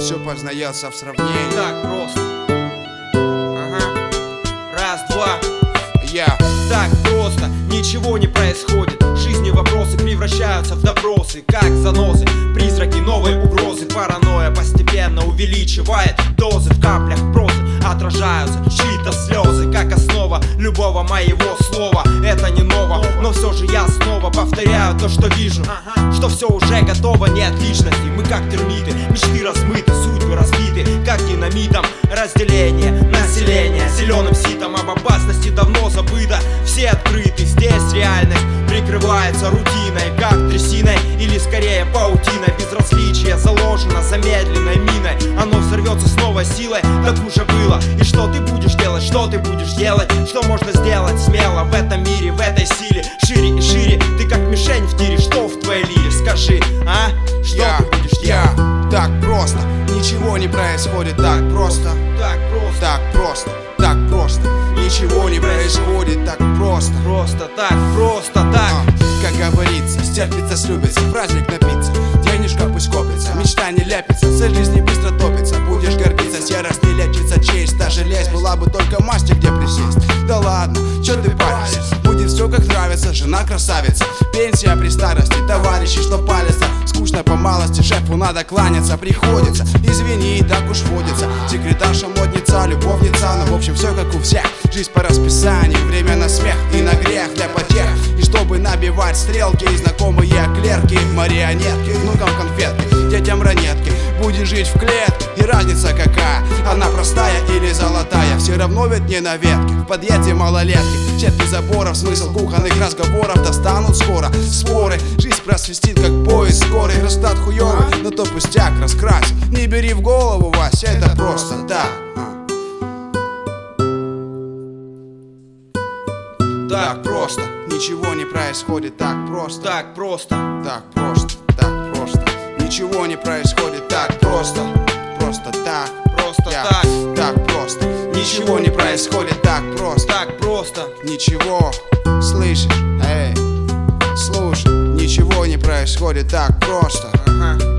все познается в сравнении. Так просто. Ага. Раз, два. Я. Так просто, ничего не происходит. В жизни вопросы превращаются в допросы, как занозы, призраки новой угрозы. Паранойя постепенно увеличивает дозы. В каплях прозы отражаются чьи-то слезы, как основа любого моего слова. Это не ново, но все же я снова повторяю то, что вижу, что все уже готово, нет личности. Мы как термиты, мечты размыты, судьбы разбиты, как динамитом. Разделение населения зеленым ситом, об опасности давно забыто. Все открыты, здесь реальность прикрывается рутиной, как трясиной или скорее паутиной. Безразличие заложено замедленной миной, оно взорвется с новой силой, так уже было. И что ты будешь делать, что ты будешь делать, что можно сделать смело в этом мире, в этой силе. Шире и шире, ты как мишень в тире, что в твоей лире, скажи, а? Что ты будешь делать? Так просто, ничего не происходит так просто. Так просто, Так просто, так просто, ничего не происходит так просто. просто так, просто так. Как говорится, стерпится, слюбится, праздник напиться, денежка пусть копится, мечта не ляпится, цель жизни быстро топится. Будешь гордиться, серость не лечится, честь, даже лезть была бы только масти, где присесть. Да ладно, чё ты паришься, будет все как нравится, жена красавица, пенсия при старости, товарищи, что палятся. Скучно по малости, шефу надо кланяться, приходится, извини, так уж водится. Секретарша, модница, любовница, но в общем все как у всех. Жизнь по расписанию, время на смех и на грех для потех. И чтобы набивать стрелки, и знакомые клерки, марионетки, внукам конфетки, детям ранетки. Будешь жить в клетке, и разница какая, она простая или золотая, все равно ведь не на ветке. В подъезде малолетки, сетки заборов, смысл кухонных разговоров достанут скоро споры. Жизнь просвистит, как поезд скорый, расстат хуёвый, но то пустяк раскрасим. Не бери в голову, Вася, это просто так. Так просто, ничего не происходит так просто. Так просто, Так просто, так просто, ничего не происходит так просто. Просто так, просто я. так. Так просто, ничего не происходит так просто. Так просто. Ничего, слышишь, эй, слушай, ничего не происходит так просто. Ага.